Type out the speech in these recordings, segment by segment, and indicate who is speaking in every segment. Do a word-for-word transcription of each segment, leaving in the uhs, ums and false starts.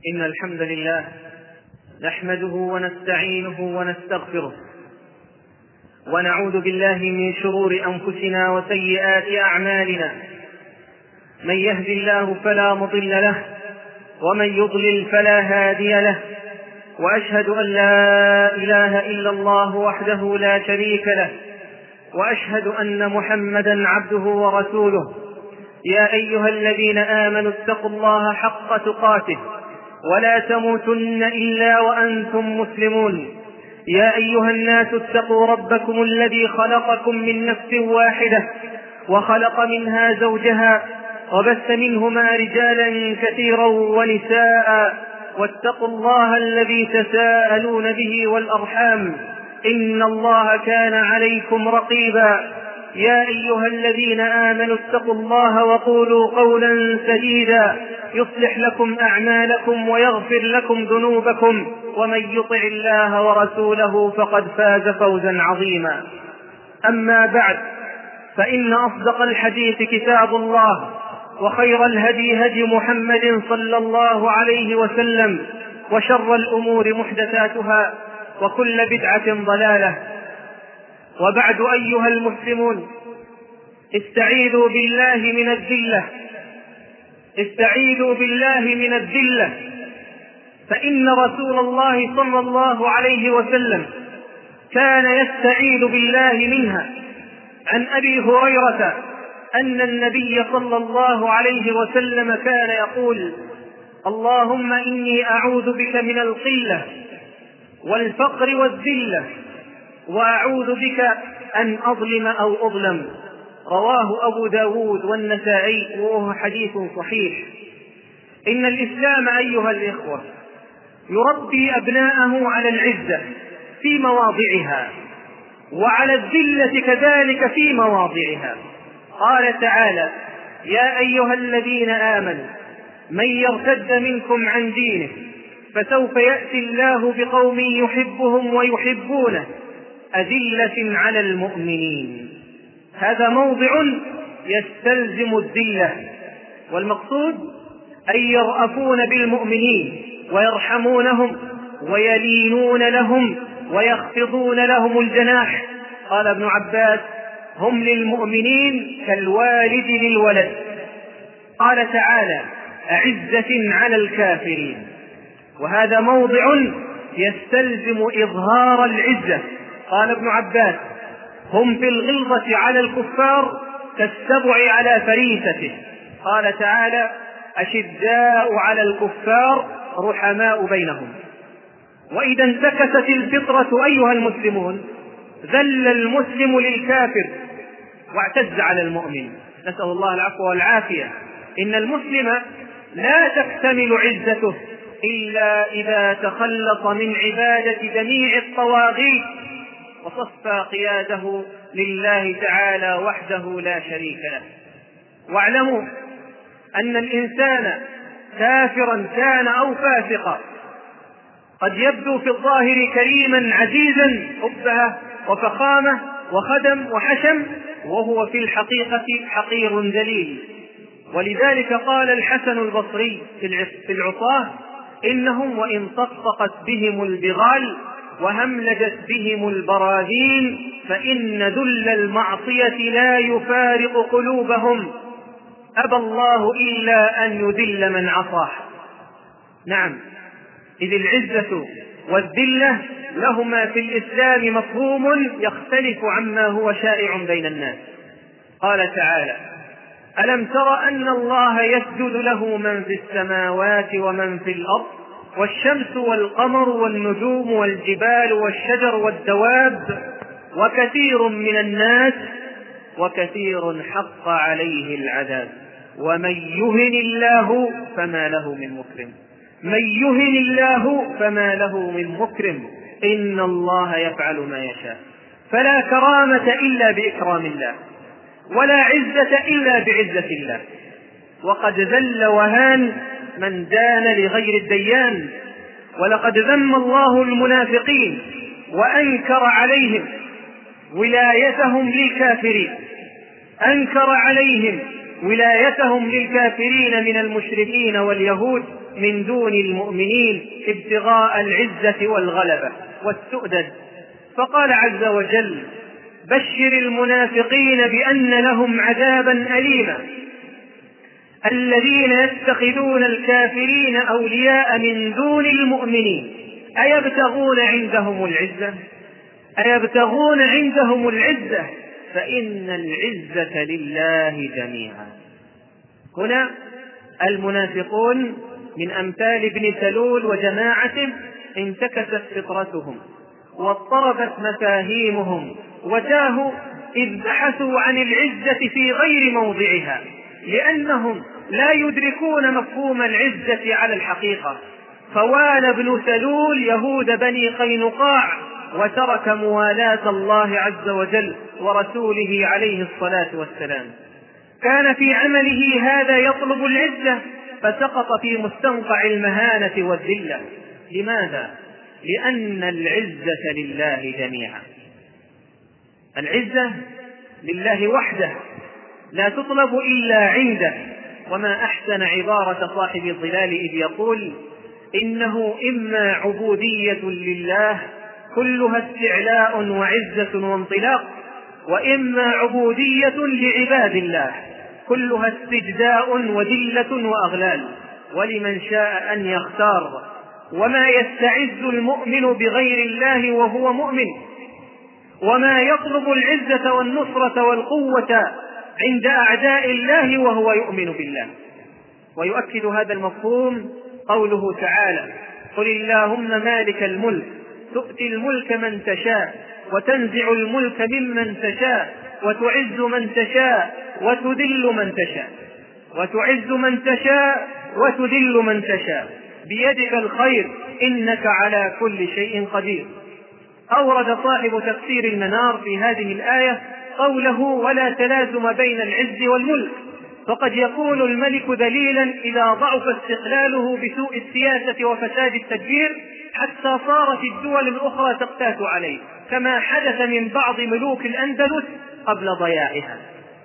Speaker 1: إن الحمد لله نحمده ونستعينه ونستغفره ونعوذ بالله من شرور أنفسنا وسيئات أعمالنا. من يهد الله فلا مضل له ومن يضلل فلا هادي له، وأشهد أن لا إله إلا الله وحده لا شريك له، وأشهد أن محمدا عبده ورسوله. يا أيها الذين آمنوا اتقوا الله حق تقاته ولا تموتن إلا وأنتم مسلمون. يا أيها الناس اتقوا ربكم الذي خلقكم من نفس واحدة وخلق منها زوجها وبث منهما رجالا كثيرا ونساء، واتقوا الله الذي تساءلون به والأرحام إن الله كان عليكم رقيبا. يا أيها الذين آمنوا اتقوا الله وقولوا قولا سديدا يصلح لكم أعمالكم ويغفر لكم ذنوبكم، ومن يطع الله ورسوله فقد فاز فوزا عظيما. أما بعد، فإن أصدق الحديث كتاب الله، وخير الهدي هدي محمد صلى الله عليه وسلم، وشر الأمور محدثاتها، وكل بدعة ضلالة. وبعد أيها المسلمون، استعيذوا بالله من الذلة استعيذوا بالله من الذلة فإن رسول الله صلى الله عليه وسلم كان يستعيذ بالله منها. عن أبي هريرة أن النبي صلى الله عليه وسلم كان يقول: اللهم إني أعوذ بك من القلة والفقر والذلة، وأعوذ بك أن أظلم أو أظلم. رواه أبو داود والنسائي وهو حديث صحيح. إن الإسلام أيها الإخوة يربي أبناءه على العزة في مواضعها، وعلى الذلة كذلك في مواضعها. قال تعالى: يا أيها الذين آمنوا من يرتد منكم عن دينه فسوف يأتي الله بقوم يحبهم ويحبونه أذلة على المؤمنين. هذا موضع يستلزم الذلة، والمقصود أن يرأفون بالمؤمنين ويرحمونهم ويلينون لهم ويخفضون لهم الجناح. قال ابن عباس: هم للمؤمنين كالوالد للولد. قال تعالى: أعزة على الكافرين. وهذا موضع يستلزم إظهار العزة. قال ابن عباس: هم في الغلظة على الكفار كالسبع على فريسته. قال تعالى: أشداء على الكفار رحماء بينهم. وإذا انتكست الفطرة أيها المسلمون ذل المسلم للكافر واعتز على المؤمن. نسأل الله العفو والعافية. إن المسلم لا تكتمل عزته إلا إذا تخلص من عبادة جميع الطواغيت وصفى قياده لله تعالى وحده لا شريك له. واعلموا أن الإنسان كافرا كان أو فاسقا قد يبدو في الظاهر كريما عزيزا أبهة وفخامة وخدم وحشم، وهو في الحقيقة حقير ذليل. ولذلك قال الحسن البصري في العصاة: إنهم وإن طقطقت بهم البغال وهملجت بهم البراذين فإن ذل المعصية لا يفارق قلوبهم، أبى الله إلا أن يذل من عصاه. نعم، إذ العزة والذلة لهما في الإسلام مفهوم يختلف عما هو شائع بين الناس. قال تعالى: ألم تر أن الله يسجد له من في السماوات ومن في الأرض والشمس والقمر والنجوم والجبال والشجر والدواب وكثير من الناس وكثير حق عليه العذاب ومن يهن الله فما له من مكرم من يهن الله فما له من مكرم إن الله يفعل ما يشاء. فلا كرامة إلا بإكرام الله، ولا عزة إلا بعزة الله. وقد ذل وهان من دان لغير الديان. ولقد ذم الله المنافقين وأنكر عليهم ولايتهم للكافرين أنكر عليهم ولايتهم للكافرين من المشركين واليهود من دون المؤمنين ابتغاء العزة والغلبة والسؤدد. فقال عز وجل: بشر المنافقين بأن لهم عذابا أليما الذين يتخذون الكافرين أولياء من دون المؤمنين أيبتغون عندهم العزة أيبتغون عندهم العزة فإن العزة لله جميعا. هنا المنافقون من أمثال ابن سلول وجماعته انتكست فطرتهم واضطربت مفاهيمهم وتاهوا إذ بحثوا عن العزة في غير موضعها، لأنهم لا يدركون مفهوم العزة على الحقيقة. فوالى ابن سلول يهود بني قينقاع وترك موالاة الله عز وجل ورسوله عليه الصلاة والسلام. كان في عمله هذا يطلب العزة فسقط في مستنقع المهانة والذلة. لماذا؟ لأن العزة لله جميعا. العزة لله وحده لا تطلب إلا عنده. وما أحسن عبارة صاحب الظلال إذ يقول: إنه إما عبودية لله كلها استعلاء وعزة وانطلاق، وإما عبودية لعباد الله كلها استجداء وذلة وأغلال، ولمن شاء أن يختار. وما يستعز المؤمن بغير الله وهو مؤمن، وما يطلب العزة والنصرة والقوة عند أعداء الله وهو يؤمن بالله. ويؤكد هذا المفهوم قوله تعالى: قل اللهم مالك الملك تؤتي الملك من تشاء وتنزع الملك ممن تشاء وتعز من تشاء وتذل من تشاء وتعز من تشاء وتذل من تشاء بيدك الخير إنك على كل شيء قدير. أورد صاحب تفسير المنار في هذه الآية قوله: ولا تلازم بين العز والملك، فقد يكون الملك ذليلا إذا ضعف استقلاله بسوء السياسة وفساد التدبير حتى صارت الدول الأخرى تقتات عليه، كما حدث من بعض ملوك الأندلس قبل ضياعها.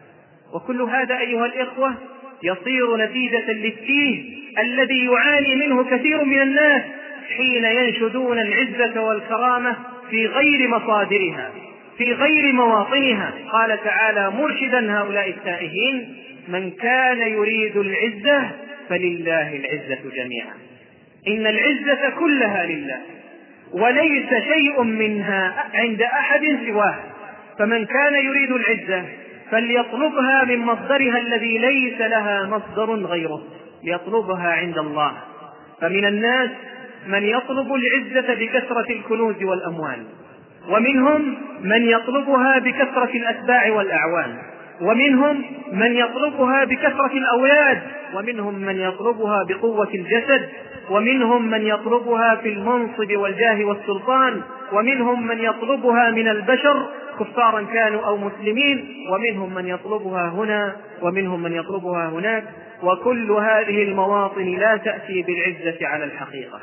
Speaker 1: وكل هذا أيها الإخوة يصير نتيجة للتيه الذي يعاني منه كثير من الناس حين ينشدون العزة والكرامة في غير مصادرها، في غير مواطنها. قال تعالى مرشدا هؤلاء التائهين: من كان يريد العزة فلله العزة جميعا. إن العزة كلها لله وليس شيء منها عند أحد سواه. فمن كان يريد العزة فليطلبها من مصدرها الذي ليس لها مصدر غيره، ليطلبها عند الله. فمن الناس من يطلب العزة بكثرة الكنوز والأموال، ومنهم من يطلبها بكثرة الأتباع والأعوان، ومنهم من يطلبها بكثرة الأولاد، ومنهم من يطلبها بقوة الجسد، ومنهم من يطلبها في المنصب والجاه والسلطان، ومنهم من يطلبها من البشر كفارا كانوا أو مسلمين، ومنهم من يطلبها هنا ومنهم من يطلبها هناك. وكل هذه المواطن لا تأتي بالعزة على الحقيقة.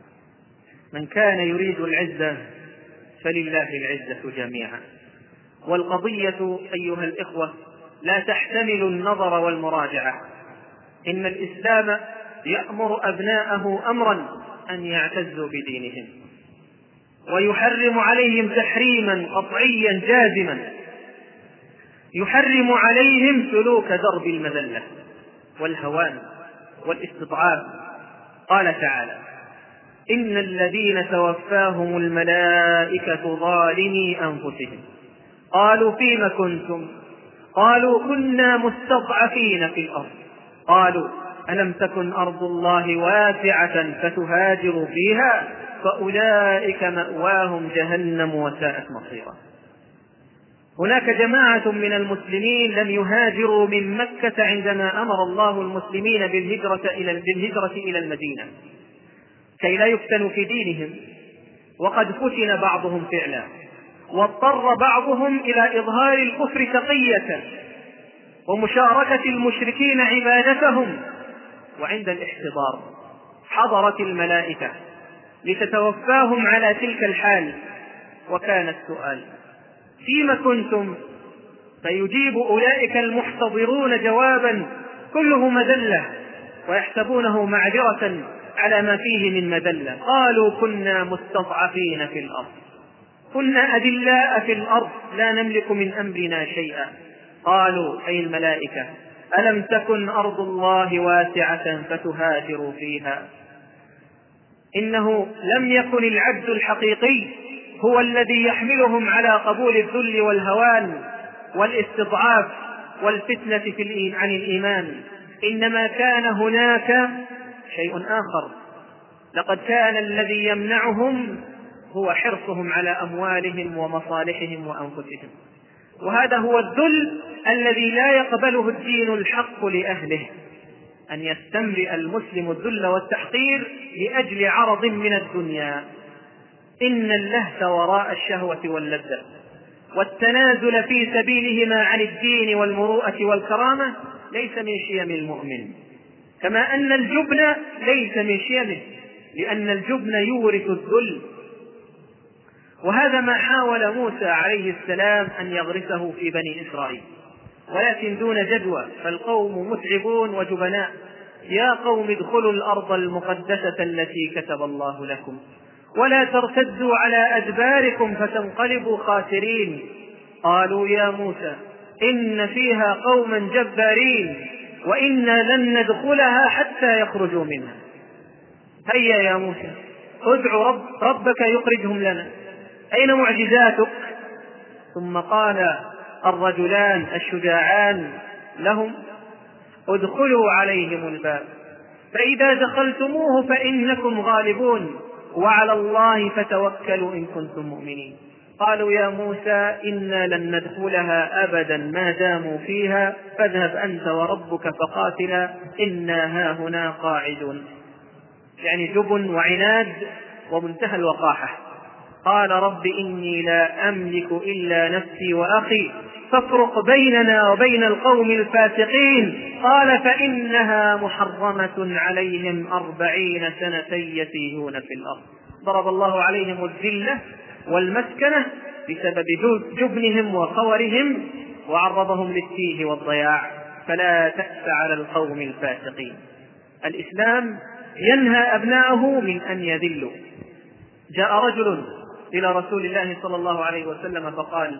Speaker 1: من كان يريد العزة فلله العزة جميعا. والقضية أيها الإخوة لا تحتمل النظر والمراجعة. إن الإسلام يأمر أبناءه أمرا أن يعتزوا بدينهم، ويحرم عليهم تحريما قطعيا جازما، يحرم عليهم سلوك درب المذلة والهوان والاستضعاف. قال تعالى: إن الذين توفاهم الملائكة ظالمي أنفسهم قالوا فيم كنتم قالوا كنا مستضعفين في الأرض قالوا ألم تكن أرض الله واسعة فتهاجروا فيها فأولئك مأواهم جهنم وساءت مصيرا. هناك جماعة من المسلمين لم يهاجروا من مكة عندما أمر الله المسلمين بالهجرة إلى بالهجرة إلى المدينة كي لا يفتنوا في دينهم، وقد فتن بعضهم فعلا، واضطر بعضهم إلى إظهار الكفر تقية ومشاركة المشركين عبادتهم. وعند الاحتضار حضرت الملائكة لتتوفاهم على تلك الحال، وكان السؤال: فيما كنتم؟ فيجيب أولئك المحتضرون جوابا كله مذلة: ويحسبونه معذرة على ما فيه من مذلة. قالوا كنا مستضعفين في الأرض، كنا أذلاء في الأرض لا نملك من أمرنا شيئا. قالوا أي الملائكة ألم تكن أرض الله واسعة فتهاجروا فيها. إنه لم يكن العبد الحقيقي هو الذي يحملهم على قبول الذل والهوان والاستضعاف والفتنة في عن الإيمان، إنما كان هناك شيء آخر. لقد كان الذي يمنعهم هو حرصهم على أموالهم ومصالحهم وأنفسهم، وهذا هو الذل الذي لا يقبله الدين الحق لأهله، أن يستمرئ المسلم الذل والتحقير لأجل عرض من الدنيا. إن اللهث وراء الشهوة واللذة والتنازل في سبيلهما عن الدين والمروءة والكرامة ليس من شيم المؤمن، كما أن الجبن ليس من شيمه، لأن الجبن يورث الذل. وهذا ما حاول موسى عليه السلام أن يغرسه في بني إسرائيل، ولكن دون جدوى، فالقوم متعبون وجبناء. يا قوم ادخلوا الأرض المقدسة التي كتب الله لكم ولا ترتدوا على أدباركم فتنقلبوا خاسرين. قالوا يا موسى إن فيها قوما جبارين وإنا لن ندخلها حتى يخرجوا منها. هيا يا موسى ادع رب ربك يخرجهم لنا، أين معجزاتك؟ ثم قال الرجلان الشجاعان لهم ادخلوا عليهم الباب فإذا دخلتموه فإنكم غالبون وعلى الله فتوكلوا إن كنتم مؤمنين. قالوا يا موسى إنا لن ندخلها أبدا ما داموا فيها فاذهب أنت وربك فقاتلا إنا هاهنا قاعدون. يعني جبن وعناد ومنتهى الوقاحة. قال رب إني لا أملك إلا نفسي وأخي فافرق بيننا وبين القوم الفاسقين. قال فإنها محرمة عليهم أربعين سنة يتيهون في الأرض. ضرب الله عليهم الذلة والمسكنة بسبب جبنهم وخورهم وعرضهم للتيه والضياع، فلا تأس على القوم الفاسقين. الإسلام ينهى أبناءه من أن يذلوا. جاء رجل إلى رسول الله صلى الله عليه وسلم فقال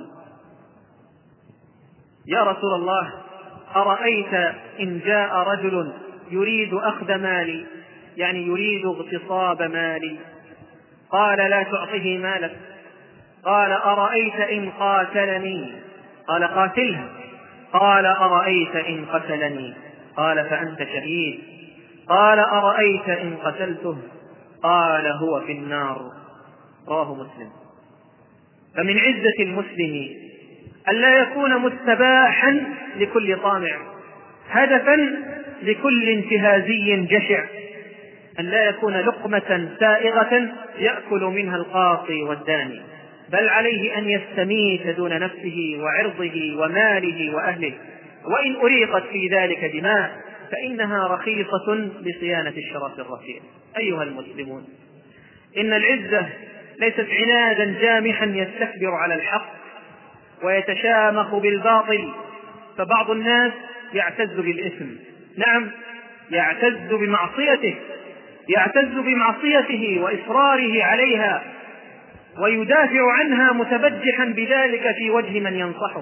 Speaker 1: يا رسول الله أرأيت إن جاء رجل يريد أخذ مالي، يعني يريد اغتصاب مالي؟ قال لا تعطه مالك. قال أرأيت إن قاتلني؟ قال قاتله. قال أرأيت إن قتلني؟ قال فأنت شهيد. قال أرأيت إن قتلته؟ قال هو في النار. رواه مسلم. فمن عزة المسلم ألا يكون مستباحا لكل طامع، هدفا لكل انتهازي جشع، أن لا يكون لقمة سائغة يأكل منها القاطي والداني، بل عليه أن يستميت دون نفسه وعرضه وماله وأهله، وإن أريقت في ذلك دماء فإنها رخيصة لصيانة الشرف الرفيع. أيها المسلمون، إن العزة ليست عنادا جامحا يستكبر على الحق ويتشامخ بالباطل، فبعض الناس يعتز بالإثم، نعم يعتز بمعصيته، يعتز بمعصيته وإصراره عليها ويدافع عنها متبجحا بذلك في وجه من ينصحه.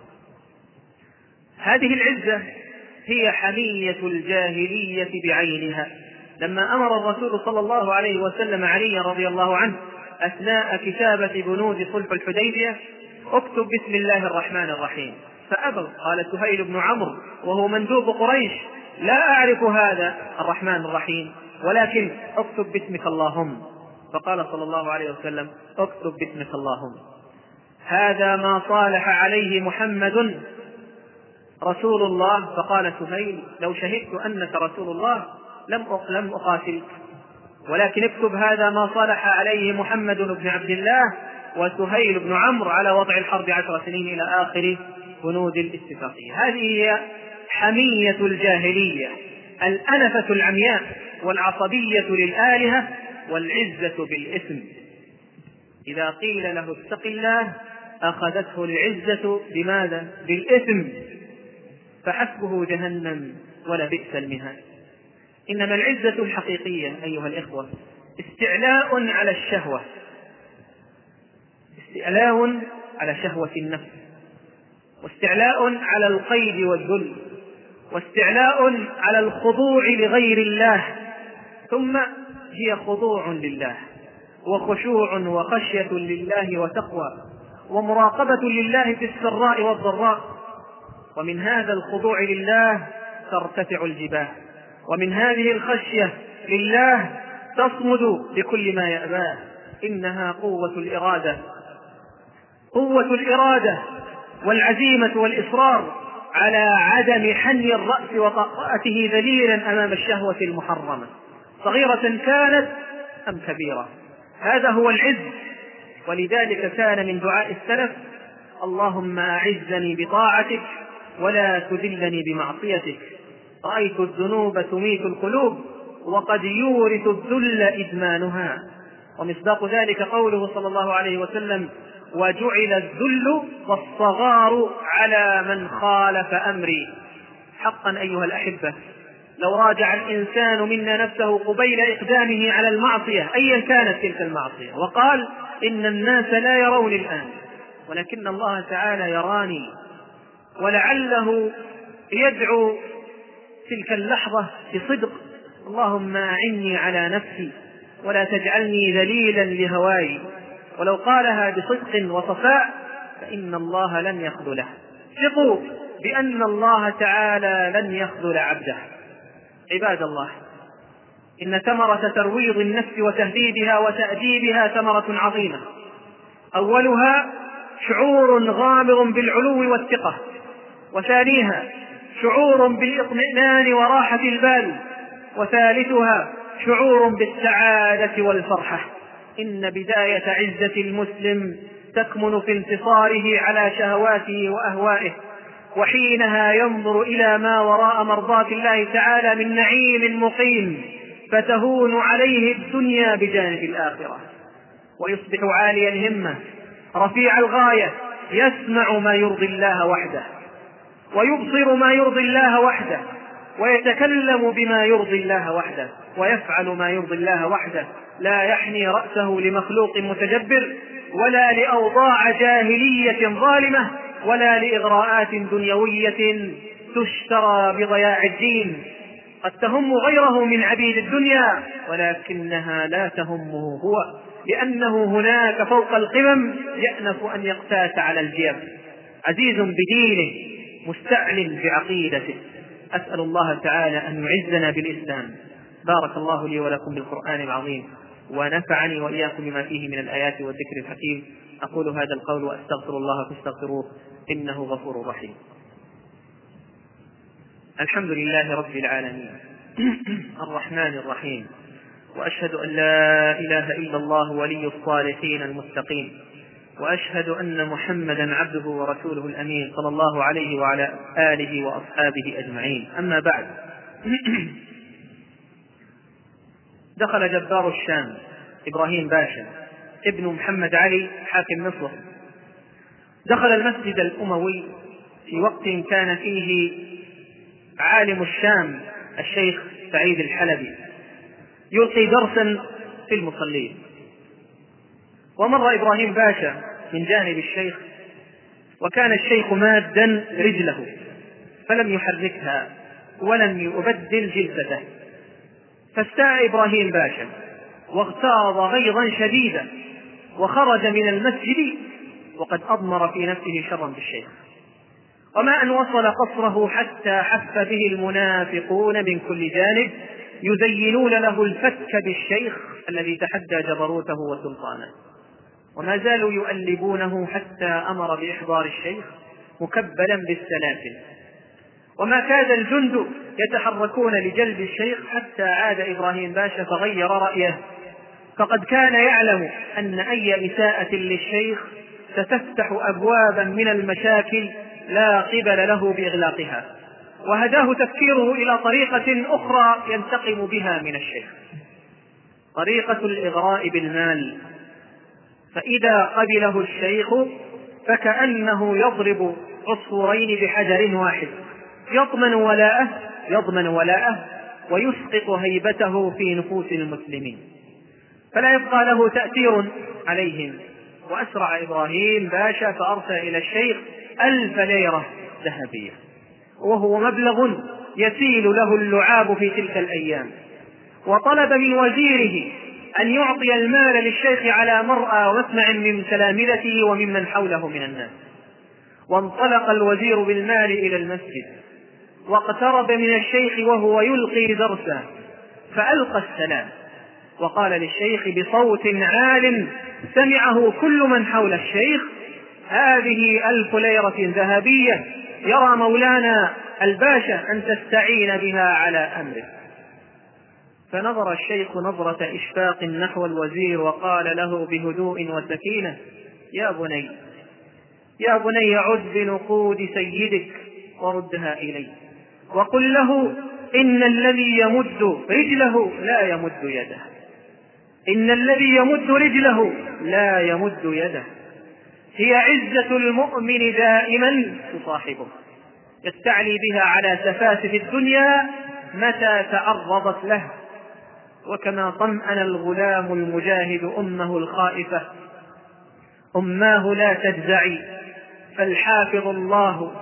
Speaker 1: هذه العزة هي حمية الجاهلية بعينها. لما أمر الرسول صلى الله عليه وسلم علي رضي الله عنه أثناء كتابة بنود صلح الحديبية اكتب بسم الله الرحمن الرحيم، فأبى. قال سهيل بن عمرو وهو مندوب قريش لا أعرف هذا الرحمن الرحيم، ولكن اكتب باسمك اللهم. فقال صلى الله عليه وسلم اكتب باسمك اللهم. هذا ما صالح عليه محمد رسول الله. فقال سهيل لو شهدت أنك رسول الله لم لم أقاتلك، ولكن اكتب هذا ما صالح عليه محمد بن عبد الله وسهيل بن عمرو على وضع الحرب عشر سنين إلى آخر بنود الاتفاقية. هذه هي حمية الجاهلية، الأنفة العمياء والعصبية للآلهة والعزة بالإثم. إذا قيل له اتق الله أخذته العزة بماذا؟ بالإثم، فحسبه جهنم ولبئس المهاد. إنما العزة الحقيقية أيها الإخوة استعلاء على الشهوة، استعلاء على شهوة النفس، واستعلاء على القيد والذل، واستعلاء على الخضوع لغير الله، ثم هي خضوع لله وخشوع وخشية لله وتقوى ومراقبة لله في السراء والضراء. ومن هذا الخضوع لله ترتفع الجباه، ومن هذه الخشية لله تصمد لكل ما يأباه. إنها قوة الإرادة، قوة الإرادة والعزيمة والإصرار على عدم حني الرأس وطأته ذليلا أمام الشهوة المحرمة، صغيرة كانت أم كبيرة. هذا هو العز. ولذلك كان من دعاء السلف: اللهم أعزني بطاعتك ولا تذلني بمعصيتك. رأيت الذنوب تميت القلوب وقد يورث الذل إدمانها. ومصداق ذلك قوله صلى الله عليه وسلم: وجعل الذل والصغار على من خالف أمري. حقا أيها الأحبة، لو راجع الإنسان منا نفسه قبيل إقدامه على المعصية أيا كانت تلك المعصية وقال: إن الناس لا يروني الآن ولكن الله تعالى يراني، ولعله يدعو تلك اللحظة بصدق: اللهم أعني على نفسي ولا تجعلني ذليلا لهواي. ولو قالها بصدق وصفاء فإن الله لن يخذله. ثقوا بأن الله تعالى لن يخذل عبده. عباد الله، إن ثمرة ترويض النفس وتهذيبها وتأديبها ثمرة عظيمة. أولها شعور غامر بالعلو والثقة، وثانيها شعور بالإطمئنان وراحة البال، وثالثها شعور بالسعادة والفرحة. إن بداية عزة المسلم تكمن في انتصاره على شهواته وأهوائه، وحينها ينظر إلى ما وراء مرضات الله تعالى من نعيم مقيم، فتهون عليه الدنيا بجانب الآخرة، ويصبح عالي الهمة رفيع الغاية، يسمع ما يرضي الله وحده، ويبصر ما يرضي الله وحده، ويتكلم بما يرضي الله وحده، ويفعل ما يرضي الله وحده. لا يحني رأسه لمخلوق متجبر، ولا لأوضاع جاهلية ظالمة، ولا لإغراءات دنيوية تشترى بضياع الدين. قد تهم غيره من عبيد الدنيا ولكنها لا تهمه هو، لأنه هناك فوق القمم يأنف أن يقتات على الجيب، عزيز بدينه مستعل بعقيدته. أسأل الله تعالى أن يعزنا بالإسلام. بارك الله لي ولكم بالقرآن العظيم، ونفعني وإياكم بما فيه من الآيات والذكر الحكيم. أقول هذا القول وأستغفر الله فاستغفروه إنه غفور رحيم. الحمد لله رب العالمين الرحمن الرحيم، وأشهد أن لا إله إلا الله ولي الصالحين المتقين، وأشهد أن محمدا عبده ورسوله الأمين صلى الله عليه وعلى آله وأصحابه أجمعين. أما بعد، دخل جبار الشام إبراهيم باشا ابن محمد علي حاكم مصر، دخل المسجد الأموي في وقت كان فيه عالم الشام الشيخ سعيد الحلبي يلقي درسا في المصلين، ومر إبراهيم باشا من جانب الشيخ، وكان الشيخ مادا رجله فلم يحركها ولم يبدل جلسته، فاستاء إبراهيم باشا واغتاظ غيظا شديدا وخرج من المسجد وقد أضمر في نفسه شرا بالشيخ. وما أن وصل قصره حتى حف به المنافقون من كل جانب يزينون له الفتك بالشيخ الذي تحدى جبروته وسلطانه، وما زالوا يؤلبونه حتى أمر بإحضار الشيخ مكبلا بالسلاسل. وما كاد الجند يتحركون لجلب الشيخ حتى عاد إبراهيم باشا فغير رأيه، فقد كان يعلم أن أي إساءة للشيخ ستفتح أبوابا من المشاكل لا قبل له بإغلاقها، وهداه تفكيره إلى طريقة أخرى ينتقم بها من الشيخ، طريقة الإغراء بالمال. فإذا قبله الشيخ فكأنه يضرب عصفورين بحجر واحد، يضمن ولاءه يضمن ولاءه ويسقط هيبته في نفوس المسلمين، فلا يبقى له تأثير عليهم. وأسرع إبراهيم باشا فأرسل إلى الشيخ ألف ليرة ذهبية، وهو مبلغ يسيل له اللعاب في تلك الأيام، وطلب من وزيره أن يعطي المال للشيخ على مرأى ومسمع من تلامذته وممن حوله من الناس. وانطلق الوزير بالمال إلى المسجد، واقترب من الشيخ وهو يلقي درسه، فألقى السلام وقال للشيخ بصوت عال سمعه كل من حول الشيخ: هذه ألف ليرة ذهبية يرى مولانا الباشا أن تستعين بها على أمره. فنظر الشيخ نظرة إشفاق نحو الوزير وقال له بهدوء وسكينة: يا بني يا بني عد بنقود سيدك وردها إليه، وقل له إن الذي يمد رجله لا يمد يده، إن الذي يمد رجله لا يمد يده، هي عزة المؤمن دائما تصاحبه، يستعلي بها على سفاسف الدنيا متى تعرضت له. وكما طمأن الغلام المجاهد أمه الخائفة: أماه لا تجزعي فالحافظ الله،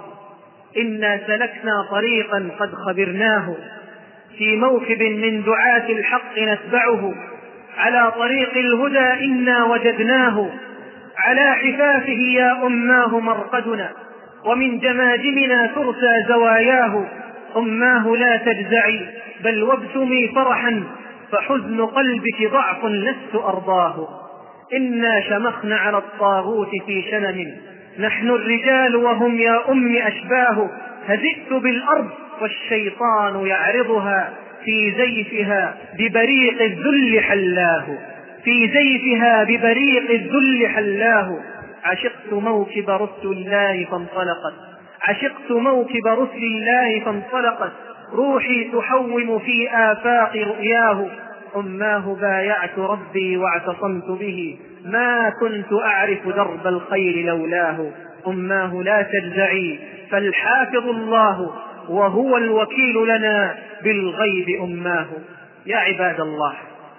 Speaker 1: إنا سلكنا طريقا قد خبرناه، في موكب من دعاة الحق نتبعه، على طريق الهدى إنا وجدناه، على حفافه يا أماه مرقدنا، ومن جماجمنا ترسى زواياه. أماه لا تجزعي بل وابتمي فرحا، فحزن قلبك ضعف لست أرضاه، إنا شمخنا على الطاغوت في شنن، نحن الرجال وهم يا أم أشباه، هزئت بالأرض والشيطان يعرضها، في زيفها ببريق الذل حلاه، في زيفها ببريق الذل حلاه. عشقت موكب رسل الله فانطلقت، عشقت موكب رسل الله فانطلقت، روحي تحوم في آفاق رؤياه. أماه بايعت ربي واعتصمت به، ما كنت أعرف درب الخير لولاه. أماه لا تجزعي فالحافظ الله، وهو الوكيل لنا بالغيب أماه. يا عباد الله،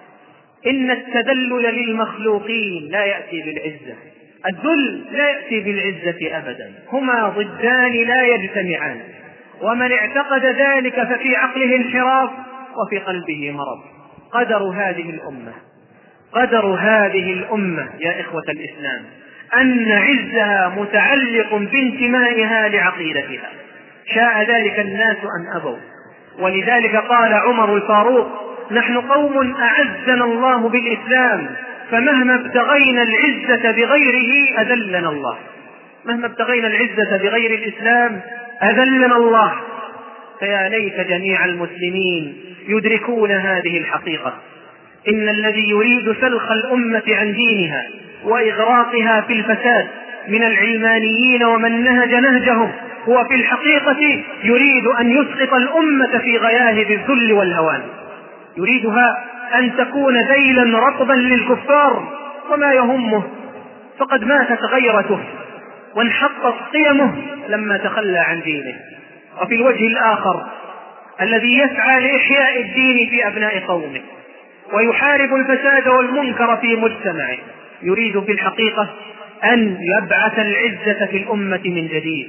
Speaker 1: إن التذلل للمخلوقين لا يأتي بالعزة، الذل لا يأتي بالعزة أبدا، هما ضدان لا يجتمعان، ومن اعتقد ذلك ففي عقله انحراف وفي قلبه مرض. قدر هذه الأمة قدر هذه الأمة يا إخوة الإسلام أن عزها متعلق بانتمائها لعقيدتها، شاء ذلك الناس أم أبوا. ولذلك قال عمر الفاروق: نحن قوم أعزنا الله بالإسلام، فمهما ابتغينا العزة بغيره أذلنا الله. مهما ابتغينا العزة بغير الإسلام أذلنا الله. فيا ليت جميع المسلمين يدركون هذه الحقيقة. إن الذي يريد سلخ الأمة عن دينها وإغراقها في الفساد من العلمانيين ومن نهج نهجهم هو في الحقيقة يريد أن يسقط الأمة في غياهب الذل والهوان، يريدها أن تكون ذيلا رطبا للكفار وما يهمه، فقد ماتت غيرته وانحطت قيمه لما تخلى عن دينه. وفي الوجه الآخر الذي يسعى لإحياء الدين في أبناء قومه ويحارب الفساد والمنكر في مجتمعه يريد في الحقيقة أن يبعث العزة في الأمة من جديد.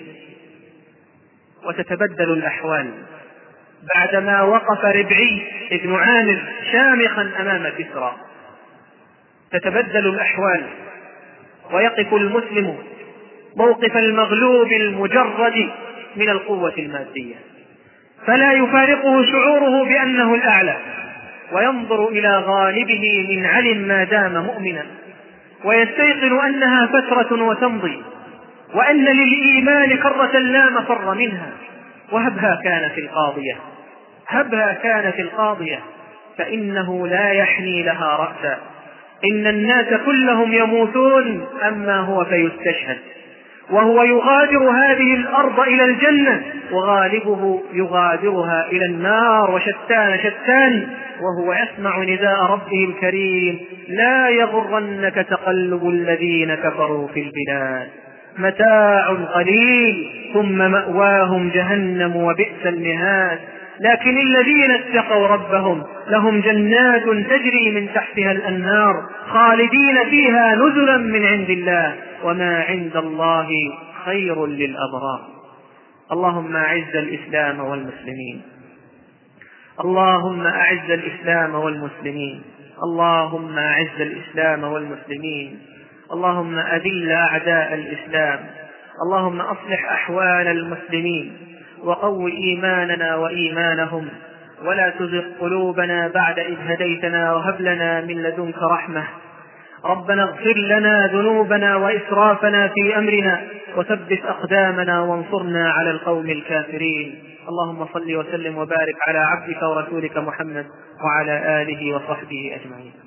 Speaker 1: وتتبدل الأحوال بعدما وقف ربعي ابن عامر شامخا أمام كسرى، تتبدل الأحوال ويقف المسلم موقف المغلوب المجرد من القوة المادية، فلا يفارقه شعوره بأنه الأعلى، وينظر إلى غالبه من علم ما دام مؤمنا، ويستيقن أنها فترة وتمضي، وأن للإيمان كرة لا مفر منها. وهبها كانت القاضية هبها كانت القاضية فإنه لا يحني لها رأسا. إن الناس كلهم يموتون أما هو فيستشهد، وهو يغادر هذه الأرض إلى الجنة وغالبه يغادرها إلى النار، وشتان شتان وهو يسمع نداء ربه الكريم: لا يغرنك تقلب الذين كفروا في البلاد، متاع قليل ثم مأواهم جهنم وبئس المهاد. لكن الذين اتقوا ربهم لهم جنات تجري من تحتها الأنهار خالدين فيها نزلا من عند الله وما عند الله خير للأبرار. اللهم أعز الإسلام والمسلمين، اللهم أعز الإسلام والمسلمين، اللهم أعز الإسلام والمسلمين، اللهم أذل أعداء الإسلام، اللهم أصلح أحوال المسلمين وقو إيماننا وإيمانهم، ولا تزغ قلوبنا بعد إذ هديتنا وهب لنا من لدنك رحمة. ربنا اغفر لنا ذنوبنا وإسرافنا في أمرنا وثبت أقدامنا وانصرنا على القوم الكافرين. اللهم صل وسلم وبارك على عبدك ورسولك محمد وعلى آله وصحبه أجمعين.